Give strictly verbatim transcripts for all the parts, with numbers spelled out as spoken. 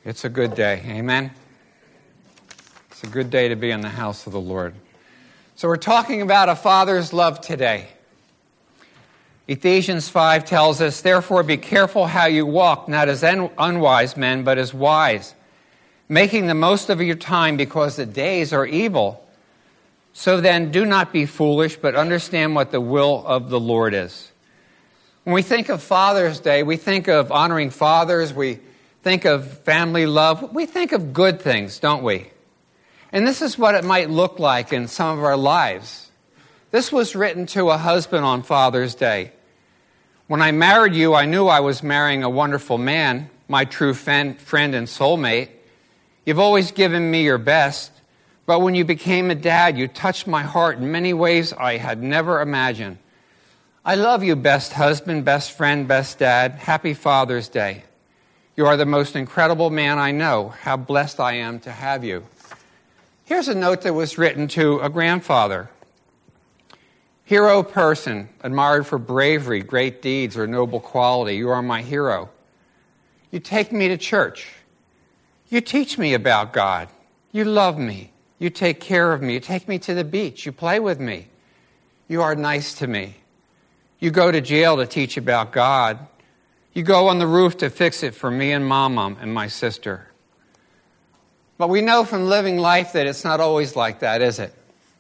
It's a good day. Amen? It's a good day to be in the house of the Lord. So we're talking about a father's love today. Ephesians five tells us, "Therefore be careful how you walk, not as unwise men, but as wise, making the most of your time because the days are evil. So then do not be foolish, but understand what the will of the Lord is." When we think of Father's Day, we think of honoring fathers, we think of family love, we think of good things, don't we? And this is what it might look like in some of our lives. This was written to a husband on Father's Day. "When I married you, I knew I was marrying a wonderful man, my true friend and soulmate. You've always given me your best, but when you became a dad, you touched my heart in many ways I had never imagined. I love you, best husband, best friend, best dad. Happy Father's Day. You are the most incredible man I know. How blessed I am to have you." Here's a note that was written to a grandfather. "Hero person, admired for bravery, great deeds, or noble quality. You are my hero. You take me to church. You teach me about God. You love me. You take care of me. You take me to the beach. You play with me. You are nice to me. You go to jail to teach about God. You go on the roof to fix it for me and Mama and my sister." But we know from living life that it's not always like that, is it?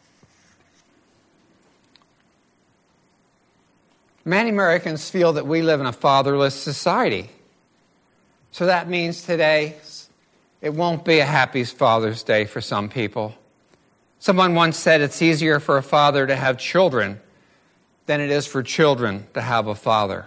Many Americans feel that we live in a fatherless society. So that means today it won't be a happy Father's Day for some people. Someone once said it's easier for a father to have children than it is for children to have a father.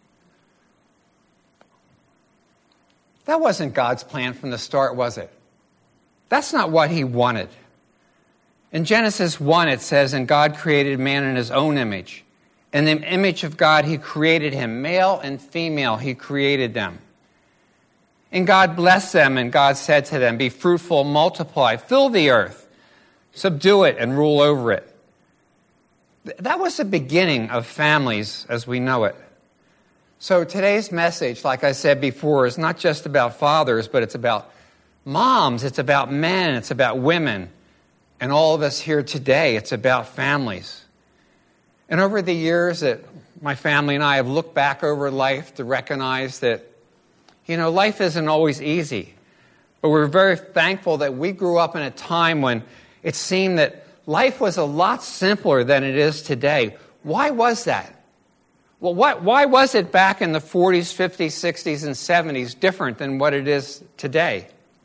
That wasn't God's plan from the start, was it? That's not what he wanted. In Genesis one, it says, "And God created man in his own image. In the image of God, he created him. Male and female, he created them. And God blessed them, and God said to them, 'Be fruitful, multiply, fill the earth, subdue it, and rule over it.'" That was the beginning of families as we know it. So today's message, like I said before, is not just about fathers, but it's about moms, it's about men, it's about women. And all of us here today, it's about families. And over the years that my family and I have looked back over life to recognize that, you know, life isn't always easy. But we're very thankful that we grew up in a time when it seemed that life was a lot simpler than it is today. Why was that? Well, what, why was it back in the forties, fifties, sixties, and seventies different than what it is today?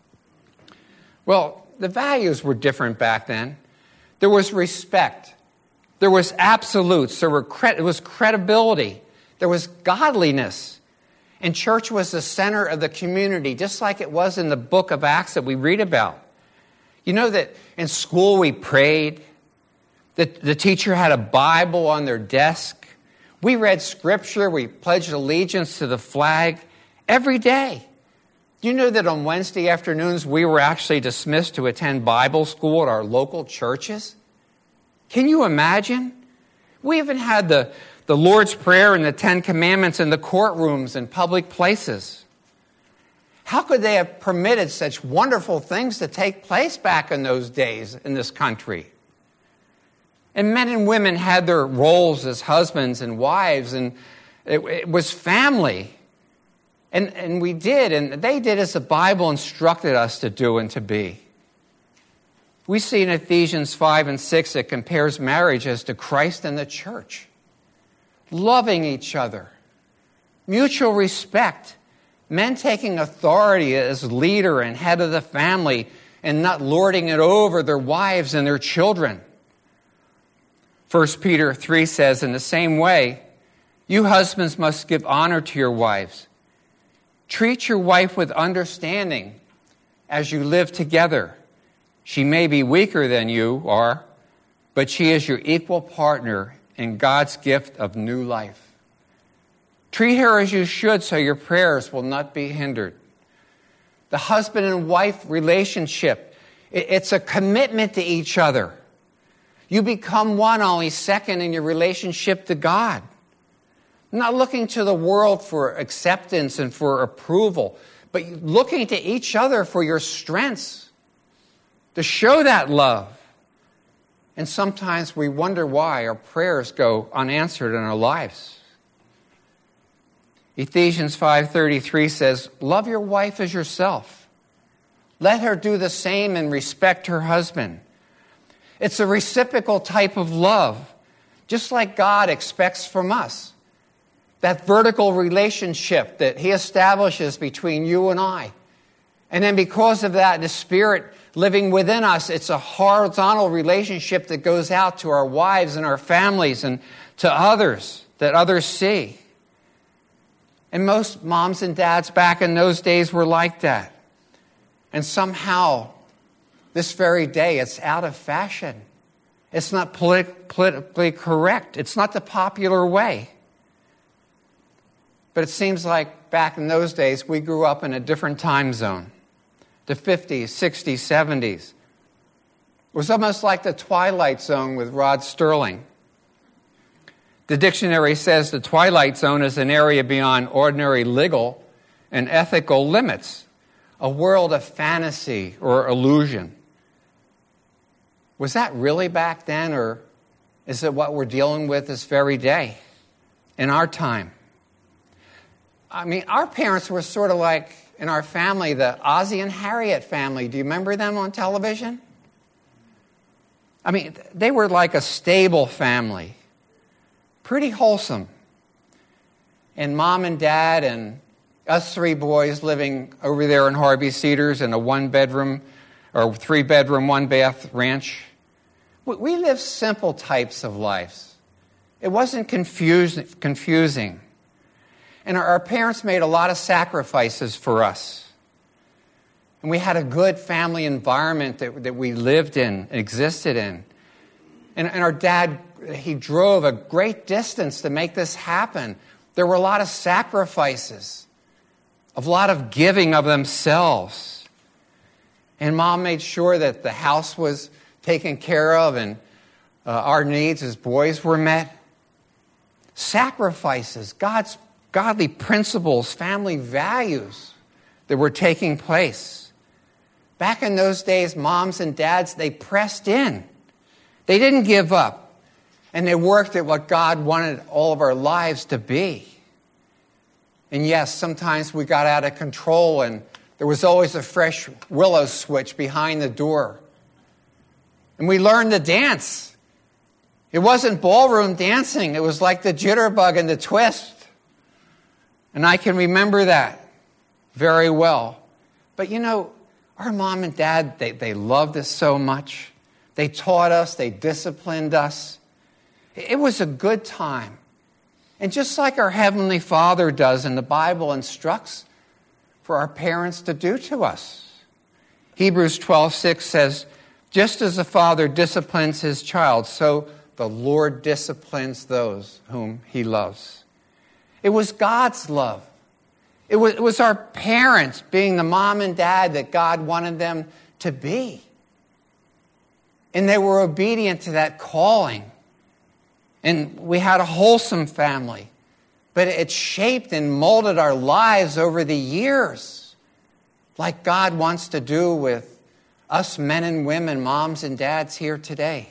Well, the values were different back then. There was respect. There was absolutes. There were cre- there was credibility. There was godliness. And church was the center of the community, just like it was in the book of Acts that we read about. You know that in school we prayed, that the teacher had a Bible on their desk. We read scripture, we pledged allegiance to the flag every day. Do you know that on Wednesday afternoons we were actually dismissed to attend Bible school at our local churches? Can you imagine? We even had the, the Lord's Prayer and the Ten Commandments in the courtrooms and public places. How could they have permitted such wonderful things to take place back in those days in this country? And men and women had their roles as husbands and wives, and it, it was family. And, and we did, and they did as the Bible instructed us to do and to be. We see in Ephesians five and six, it compares marriage as to Christ and the church. Loving each other. Mutual respect. Men taking authority as leader and head of the family and not lording it over their wives and their children. First Peter three says, "In the same way, you husbands must give honor to your wives. Treat your wife with understanding as you live together. She may be weaker than you are, but she is your equal partner in God's gift of new life. Treat her as you should so your prayers will not be hindered." The husband and wife relationship, it's a commitment to each other. You become one only second in your relationship to God. Not looking to the world for acceptance and for approval, but looking to each other for your strengths, to show that love. And sometimes we wonder why our prayers go unanswered in our lives. Ephesians five thirty-three says, love your wife as yourself. Let her do the same and respect her husband. It's a reciprocal type of love, just like God expects from us. That vertical relationship that he establishes between you and I. And then because of that, the Spirit living within us, it's a horizontal relationship that goes out to our wives and our families and to others, that others see. And most moms and dads back in those days were like that. And somehow, this very day, it's out of fashion. It's not politi- politically correct. It's not the popular way. But it seems like back in those days, we grew up in a different time zone. The fifties, sixties, seventies. It was almost like the Twilight Zone with Rod Sterling. The dictionary says the Twilight Zone is an area beyond ordinary legal and ethical limits, a world of fantasy or illusion. Was that really back then, or is it what we're dealing with this very day, in our time? I mean, our parents were sort of like, in our family, the Ozzie and Harriet family. Do you remember them on television? I mean, they were like a stable family. Pretty wholesome. And mom and dad and us three boys living over there in Harvey Cedars in a one-bedroom or three-bedroom, one-bath ranch. We lived simple types of lives. It wasn't confusing. confusing. And our, our parents made a lot of sacrifices for us. And we had a good family environment that, that we lived in, existed in. And, and our dad, he drove a great distance to make this happen. There were a lot of sacrifices, a lot of giving of themselves. And mom made sure that the house was taken care of and uh, our needs as boys were met. Sacrifices, God's godly principles, family values that were taking place. Back in those days, moms and dads, they pressed in. They didn't give up. And they worked at what God wanted all of our lives to be. And yes, sometimes we got out of control and there was always a fresh willow switch behind the door. And we learned to dance. It wasn't ballroom dancing. It was like the jitterbug and the twist. And I can remember that very well. But you know, our mom and dad, they, they loved us so much. They taught us, they disciplined us. It was a good time. And just like our Heavenly Father does and the Bible instructs for our parents to do to us. Hebrews twelve six says, just as the Father disciplines his child, so the Lord disciplines those whom he loves. It was God's love. It was, it was our parents being the mom and dad that God wanted them to be. And they were obedient to that calling. And we had a wholesome family. But it shaped and molded our lives over the years, like God wants to do with us men and women, moms and dads here today.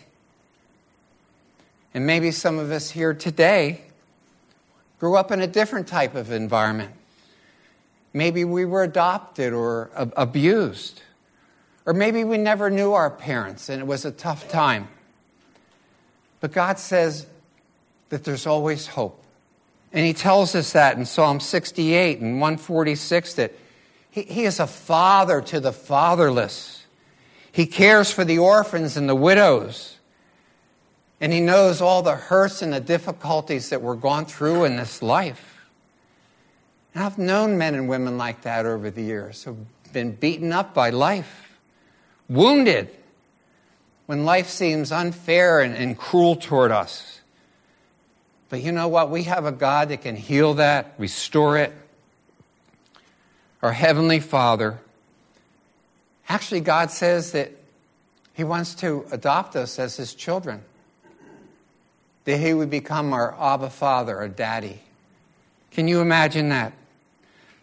And maybe some of us here today grew up in a different type of environment. Maybe we were adopted or ab- abused. Or maybe we never knew our parents and it was a tough time. But God says that there's always hope. And he tells us that in Psalm sixty-eight and one forty-six that he, he is a father to the fatherless. He cares for the orphans and the widows. And he knows all the hurts and the difficulties that we're going through in this life. And I've known men and women like that over the years who've been beaten up by life, wounded when life seems unfair and, and cruel toward us. But you know what? We have a God that can heal that, restore it. Our Heavenly Father. Actually, God says that he wants to adopt us as his children. That he would become our Abba Father, our daddy. Can you imagine that?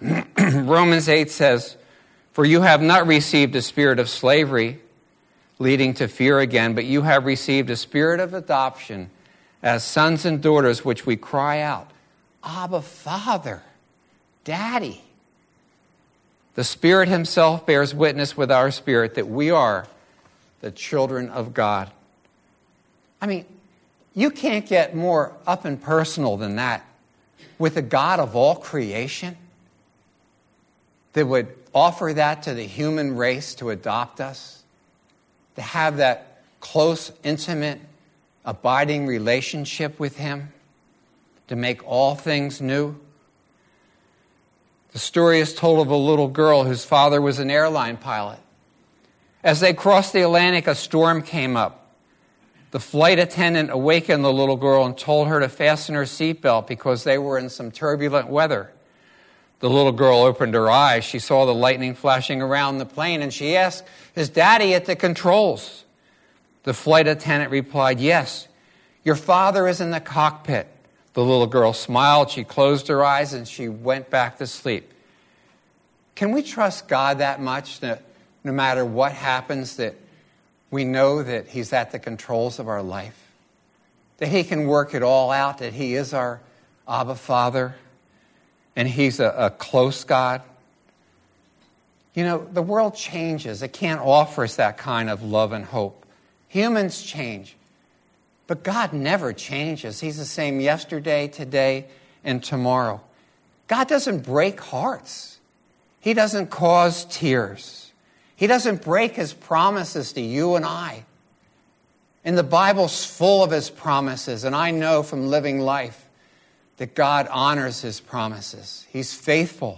Romans eight says, "For you have not received a spirit of slavery, leading to fear again, but you have received a spirit of adoption as sons and daughters, which we cry out, Abba, Father, Daddy." The Spirit himself bears witness with our spirit that we are the children of God. I mean, you can't get more up and personal than that with the God of all creation that would offer that to the human race to adopt us, to have that close, intimate, abiding relationship with him, to make all things new. The story is told of a little girl whose father was an airline pilot. As they crossed the Atlantic, a storm came up. The flight attendant awakened the little girl and told her to fasten her seatbelt because they were in some turbulent weather. The little girl opened her eyes. She saw the lightning flashing around the plane, and she asked, "Is Daddy at the controls?" The flight attendant replied, "Yes, your father is in the cockpit." The little girl smiled, she closed her eyes, and she went back to sleep. Can we trust God that much that no matter what happens, that we know that he's at the controls of our life? That he can work it all out, that he is our Abba Father, and he's a, a close God? You know, the world changes. It can't offer us that kind of love and hope. Humans change. But God never changes. He's the same yesterday, today, and tomorrow. God doesn't break hearts. He doesn't cause tears. He doesn't break his promises to you and I. And the Bible's full of his promises, and I know from living life that God honors his promises. He's faithful.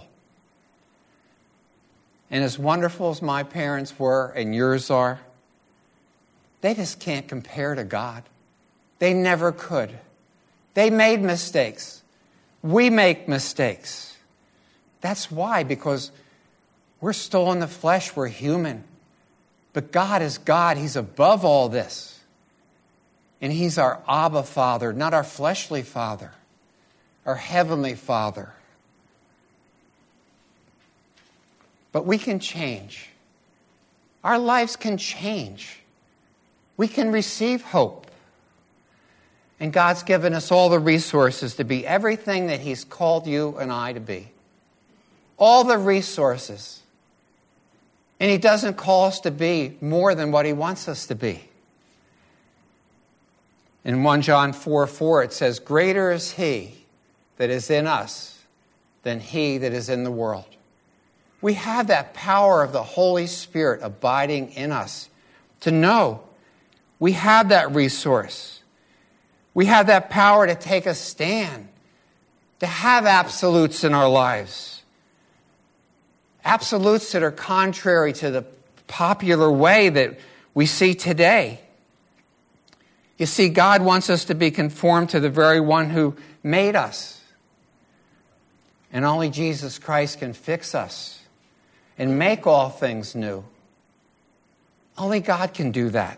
And as wonderful as my parents were and yours are, they just can't compare to God. They never could. They made mistakes. We make mistakes. That's why, because we're still in the flesh, we're human. But God is God. He's above all this. And he's our Abba Father, not our fleshly Father, our heavenly Father. But we can change. Our lives can change. We can receive hope. And God's given us all the resources to be everything that he's called you and I to be. All the resources. And he doesn't call us to be more than what he wants us to be. In First John four four, it says, "Greater is he that is in us than he that is in the world." We have that power of the Holy Spirit abiding in us to know we have that resource. We have that power to take a stand, to have absolutes in our lives. Absolutes that are contrary to the popular way that we see today. You see, God wants us to be conformed to the very one who made us. And only Jesus Christ can fix us and make all things new. Only God can do that.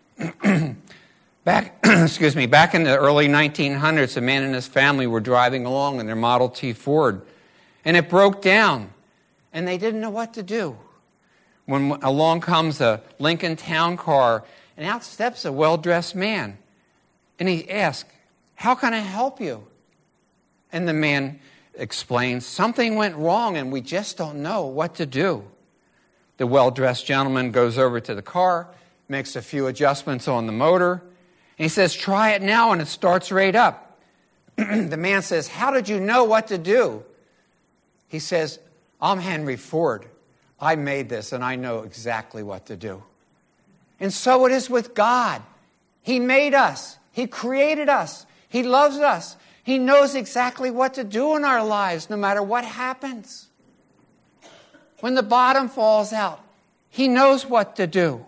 Back, excuse me, back in the early nineteen hundreds, a man and his family were driving along in their Model T Ford, and it broke down, and they didn't know what to do. When along comes a Lincoln Town Car, and out steps a well-dressed man, and he asks, "How can I help you?" And the man explains, "Something went wrong, and we just don't know what to do." The well-dressed gentleman goes over to the car, makes a few adjustments on the motor, and he says, "Try it now," and it starts right up. The man says, "How did you know what to do?" He says, "I'm Henry Ford. I made this, and I know exactly what to do." And so it is with God. He made us. He created us. He loves us. He knows exactly what to do in our lives, no matter what happens. When the bottom falls out, he knows what to do.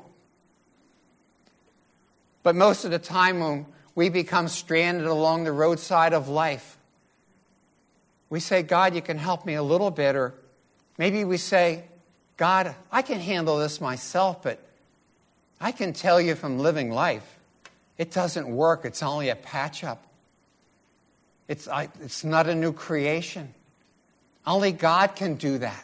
But most of the time when we become stranded along the roadside of life, we say, "God, you can help me a little bit." Or maybe we say, "God, I can handle this myself, but I can tell you from living life, it doesn't work. It's only a patch-up. It's, I, it's not a new creation. Only God can do that.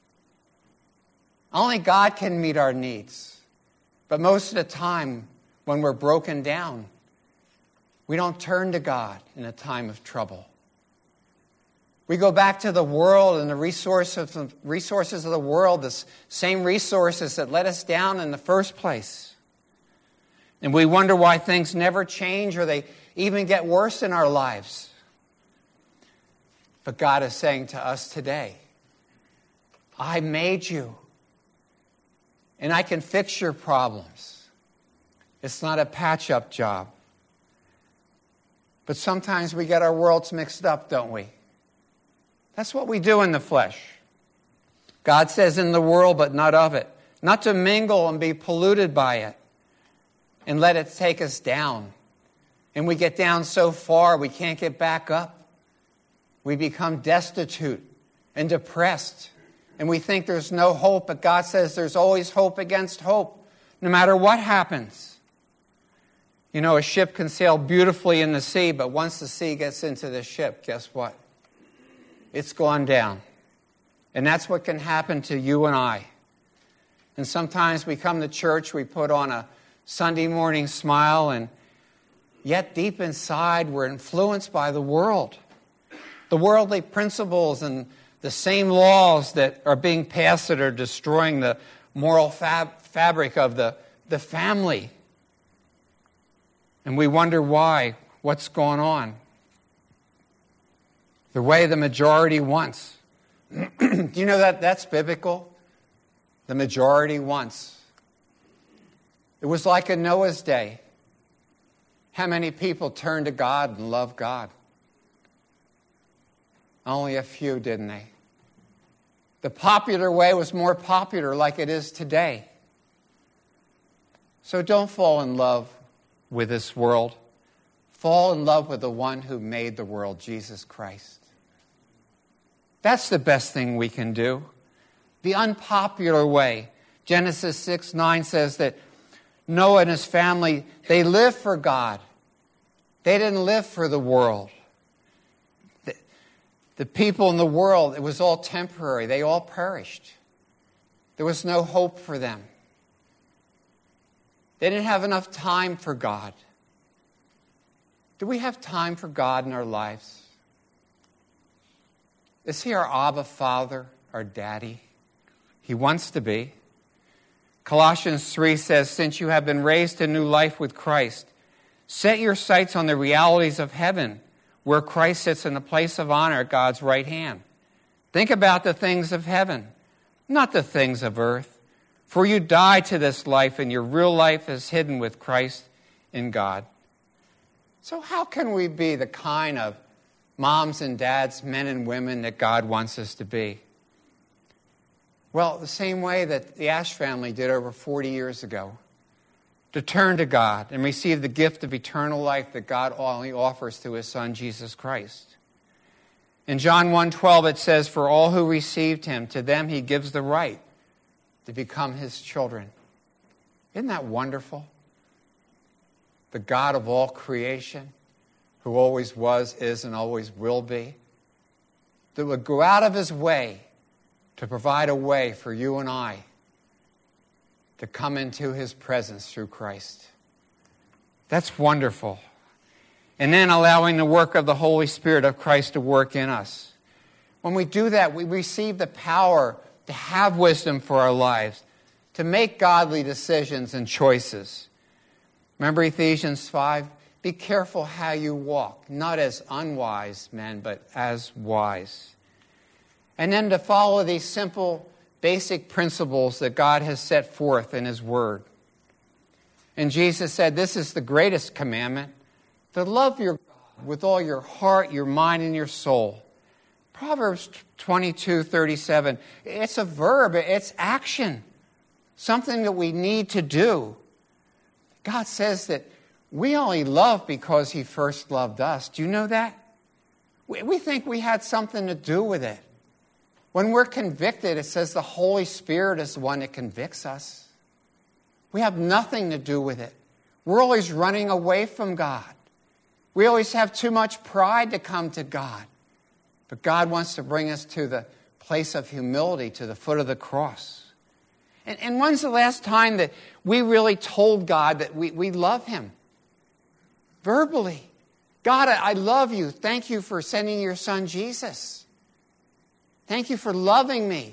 Only God can meet our needs. But most of the time, when we're broken down, we don't turn to God in a time of trouble. We go back to the world and the resources of, resources of the world, the same resources that let us down in the first place. And we wonder why things never change or they even get worse in our lives. But God is saying to us today, I made you, and I can fix your problems. It's not a patch-up job. But sometimes we get our worlds mixed up, don't we? That's what we do in the flesh. God says in the world, but not of it. Not to mingle and be polluted by it and let it take us down. And we get down so far we can't get back up. We become destitute and depressed. And we think there's no hope, but God says there's always hope against hope, no matter what happens. You know, a ship can sail beautifully in the sea, but once the sea gets into the ship, guess what? It's gone down. And that's what can happen to you and I. And sometimes we come to church, we put on a Sunday morning smile, and yet deep inside we're influenced by the world. The worldly principles and the same laws that are being passed that are destroying the moral fab- fabric of the, the family. And we wonder why, what's going on. The way the majority wants. Do you know that that's biblical? The majority wants. It was like in Noah's day. How many people turned to God and loved God? Only a few, didn't they? The popular way was more popular like it is today. So don't fall in love with this world. Fall in love with the one who made the world, Jesus Christ. That's the best thing we can do. The unpopular way. Genesis six nine says that Noah and his family, they lived for God. They didn't live for the world. The, the people in the world, it was all temporary. They all perished. There was no hope for them. They didn't have enough time for God. Do we have time for God in our lives? Is he our Abba Father, our Daddy? He wants to be. Colossians three says, since you have been raised to new life with Christ, set your sights on the realities of heaven, where Christ sits in the place of honor at God's right hand. Think about the things of heaven, not the things of earth. For you died to this life, and your real life is hidden with Christ in God. So how can we be the kind of moms and dads, men and women that God wants us to be? Well, the same way that the Ash family did over forty years ago. To turn to God and receive the gift of eternal life that God only offers through his Son, Jesus Christ. In John one twelve it says, for all who received him, to them he gives the right to become his children. Isn't that wonderful? The God of all creation, who always was, is, and always will be, that would go out of his way to provide a way for you and I to come into his presence through Christ. That's wonderful. And then allowing the work of the Holy Spirit of Christ to work in us. When we do that, we receive the power to have wisdom for our lives, to make godly decisions and choices. Remember Ephesians five? Be careful how you walk, not as unwise men, but as wise. And then to follow these simple, basic principles that God has set forth in his word. And Jesus said, this is the greatest commandment, to love your God with all your heart, your mind, and your soul. Proverbs twenty-two thirty-seven, it's a verb, it's action, something that we need to do. God says that we only love because he first loved us. Do you know that? We think we had something to do with it. When we're convicted, it says the Holy Spirit is the one that convicts us. We have nothing to do with it. We're always running away from God. We always have too much pride to come to God. But God wants to bring us to the place of humility, to the foot of the cross. And, and when's the last time that we really told God that we, we love Him? Verbally. God, I, I love you. Thank you for sending your Son, Jesus. Thank you for loving me.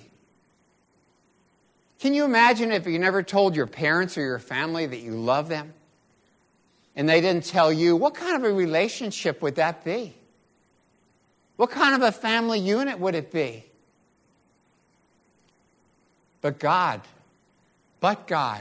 Can you imagine if you never told your parents or your family that you love them? And they didn't tell you, what kind of a relationship would that be? What kind of a family unit would it be? But God, but God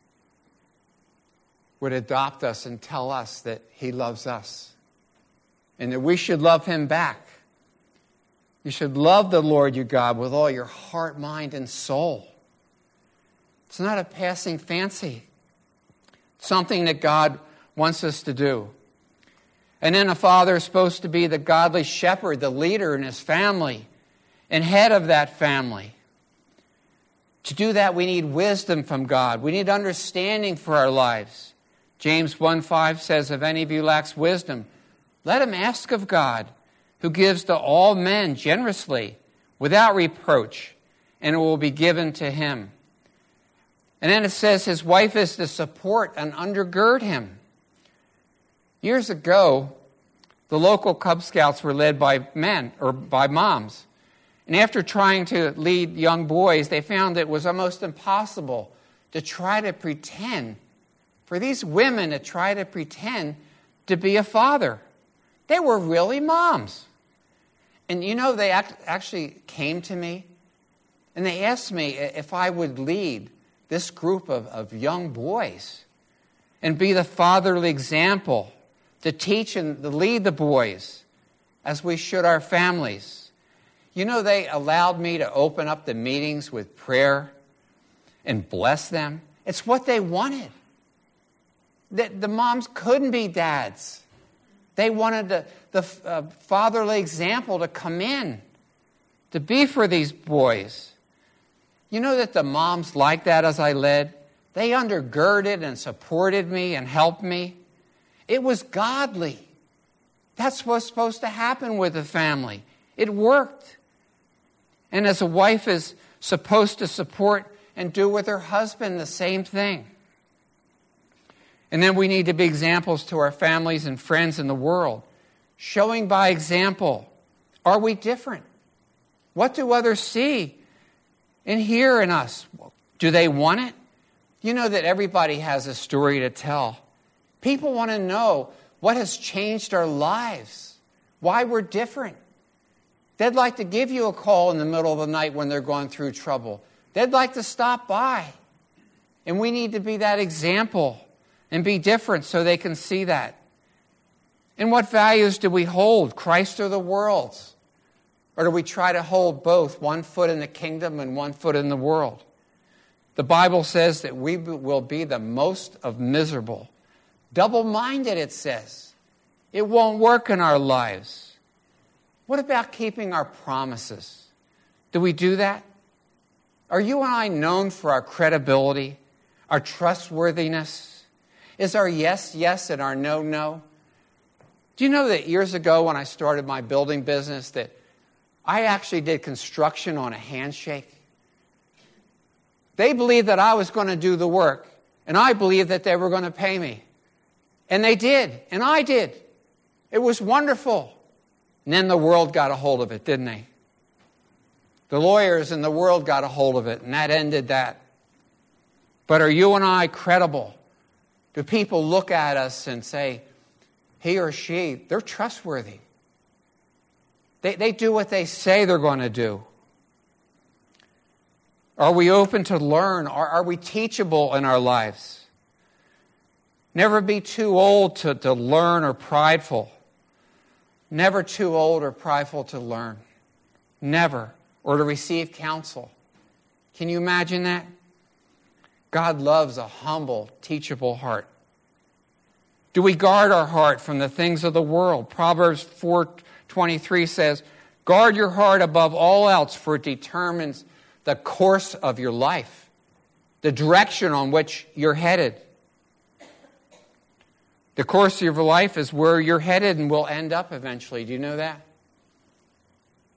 would adopt us and tell us that He loves us and that we should love Him back. You should love the Lord your God with all your heart, mind, and soul. It's not a passing fancy. It's something that God wants us to do. And then a father is supposed to be the godly shepherd, the leader in his family, and head of that family. To do that, we need wisdom from God. We need understanding for our lives. James one five says, if any of you lacks wisdom, let him ask of God, who gives to all men generously, without reproach, and it will be given to him. And then it says his wife is to support and undergird him. Years ago, the local Cub Scouts were led by men, or by moms. And after trying to lead young boys, they found it was almost impossible to try to pretend, for these women to try to pretend to be a father. They were really moms. And you know, they act, actually came to me, and they asked me if I would lead this group of, of young boys and be the fatherly example to teach and to lead the boys as we should our families. You know, they allowed me to open up the meetings with prayer and bless them. It's what they wanted. The, the moms couldn't be dads. They wanted the, the uh, fatherly example to come in, to be for these boys. You know that the moms like that as I led? They undergirded and supported me and helped me. It was godly. That's what's supposed to happen with a family. It worked. And as a wife is supposed to support and do with her husband the same thing. And then we need to be examples to our families and friends in the world. Showing by example. Are we different? What do others see and hear in us? Do they want it? You know that everybody has a story to tell. People want to know what has changed our lives, why we're different. They'd like to give you a call in the middle of the night when they're going through trouble. They'd like to stop by. And we need to be that example and be different so they can see that. And what values do we hold, Christ or the world's? Or do we try to hold both, one foot in the kingdom and one foot in the world? The Bible says that we will be the most of miserable. Double-minded, it says. It won't work in our lives. What about keeping our promises? Do we do that? Are you and I known for our credibility, our trustworthiness? Is our yes, yes, and our no, no? Do you know that years ago when I started my building business that I actually did construction on a handshake? They believed that I was going to do the work, and I believed that they were going to pay me. And they did, and I did. It was wonderful. And then the world got a hold of it, didn't they? The lawyers in the world got a hold of it, and that ended that. But are you and I credible? Do people look at us and say, he or she, they're trustworthy? They, they do what they say they're going to do. Are we open to learn? Are, are we teachable in our lives? Never be too old to, to learn or prideful. Never too old or prideful to learn. Never. Or to receive counsel. Can you imagine that? God loves a humble, teachable heart. Do we guard our heart from the things of the world? Proverbs four twenty-three says, guard your heart above all else, for it determines the course of your life, the direction on which you're headed. The course of your life is where you're headed and will end up eventually. Do you know that?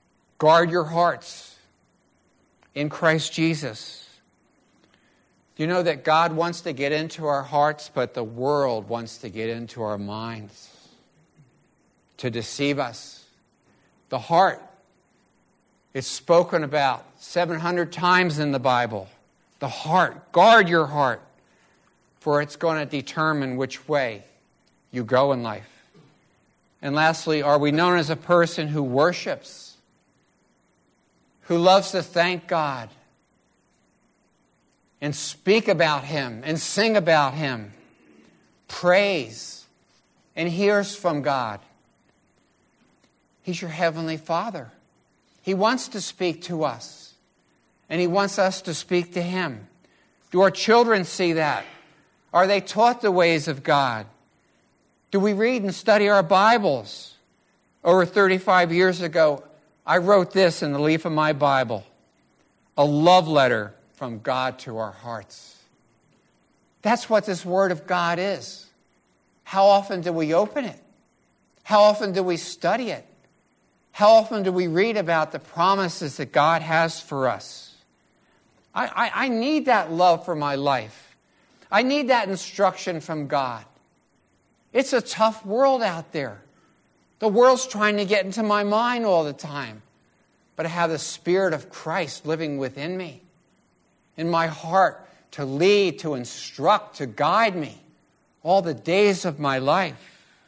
Guard your hearts in Christ Jesus. Do you know that God wants to get into our hearts, but the world wants to get into our minds to deceive us? The heart is spoken about seven hundred times in the Bible. The heart. Guard your heart, for it's going to determine which way you go in life. And lastly, are we known as a person who worships, who loves to thank God and speak about Him and sing about Him, praise, and hears from God? He's your Heavenly Father. He wants to speak to us, and He wants us to speak to Him. Do our children see that? Are they taught the ways of God? Do we read and study our Bibles? Over thirty-five years ago, I wrote this in the leaf of my Bible, a love letter from God to our hearts. That's what this Word of God is. How often do we open it? How often do we study it? How often do we read about the promises that God has for us? I, I, I need that love for my life. I need that instruction from God. It's a tough world out there. The world's trying to get into my mind all the time. But I have the Spirit of Christ living within me, in my heart, to lead, to instruct, to guide me all the days of my life.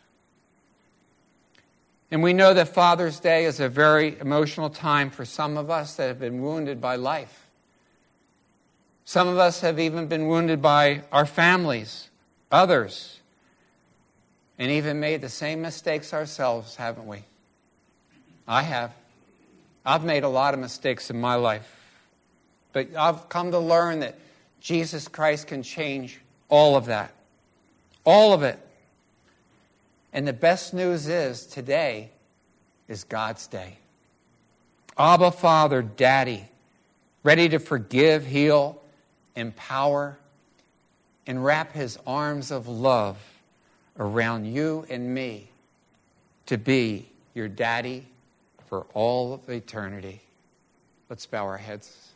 And we know that Father's Day is a very emotional time for some of us that have been wounded by life. Some of us have even been wounded by our families, others, and even made the same mistakes ourselves, haven't we? I have. I've made a lot of mistakes in my life. But I've come to learn that Jesus Christ can change all of that. All of it. And the best news is today is God's day. Abba, Father, Daddy, ready to forgive, heal, empower, and wrap His arms of love around you and me to be your daddy for all of eternity. Let's bow our heads.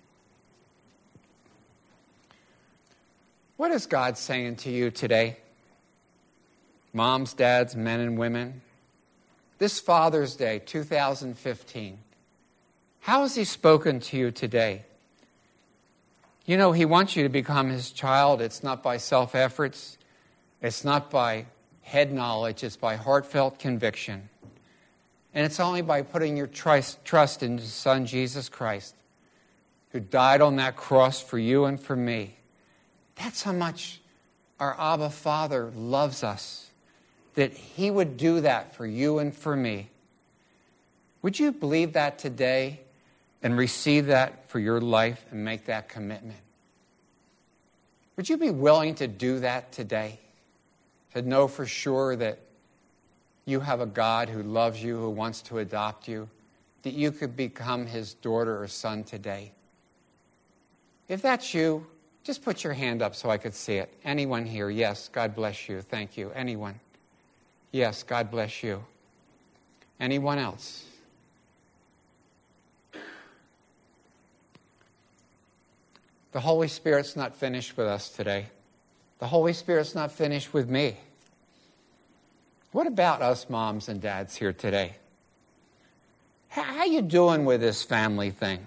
What is God saying to you today? Moms, dads, men and women, this Father's Day, two thousand fifteen, how has He spoken to you today? You know, He wants you to become His child. It's not by self-efforts. It's not by head knowledge. It's by heartfelt conviction. And it's only by putting your trust, trust in His Son, Jesus Christ, who died on that cross for you and for me. That's how much our Abba Father loves us, that He would do that for you and for me. Would you believe that today and receive that for your life and make that commitment? Would you be willing to do that today? To know for sure that you have a God who loves you, who wants to adopt you, that you could become His daughter or son today? If that's you, just put your hand up so I could see it. Anyone here? Yes, God bless you. Thank you. Anyone? Yes, God bless you. Anyone else? The Holy Spirit's not finished with us today. The Holy Spirit's not finished with me. What about us moms and dads here today? How, how you doing with this family thing?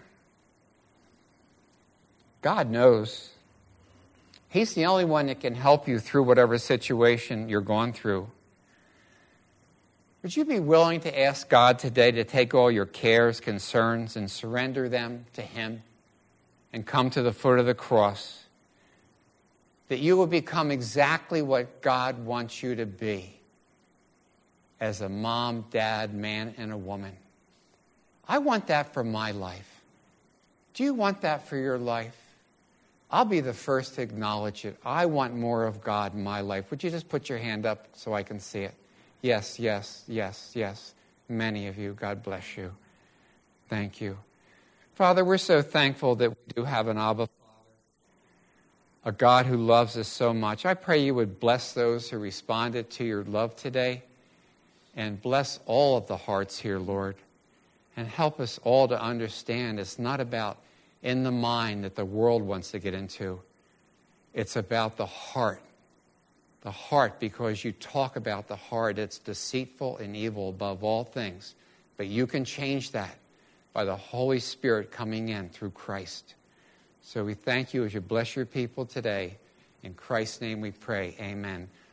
God knows. He's the only one that can help you through whatever situation you're going through. Would you be willing to ask God today to take all your cares, concerns, and surrender them to Him and come to the foot of the cross? That you will become exactly what God wants you to be as a mom, dad, man, and a woman. I want that for my life. Do you want that for your life? I'll be the first to acknowledge it. I want more of God in my life. Would you just put your hand up so I can see it? Yes, yes, yes, yes. Many of you. God bless you. Thank you. Father, we're so thankful that we do have an Abba Father, a God who loves us so much. I pray you would bless those who responded to your love today and bless all of the hearts here, Lord. And And help us all to understand it's not about in the mind that the world wants to get into. It's about the heart. The heart, because you talk about the heart. It's deceitful and evil above all things. But you can change that by the Holy Spirit coming in through Christ. So we thank you as you bless your people today. In Christ's name we pray. Amen.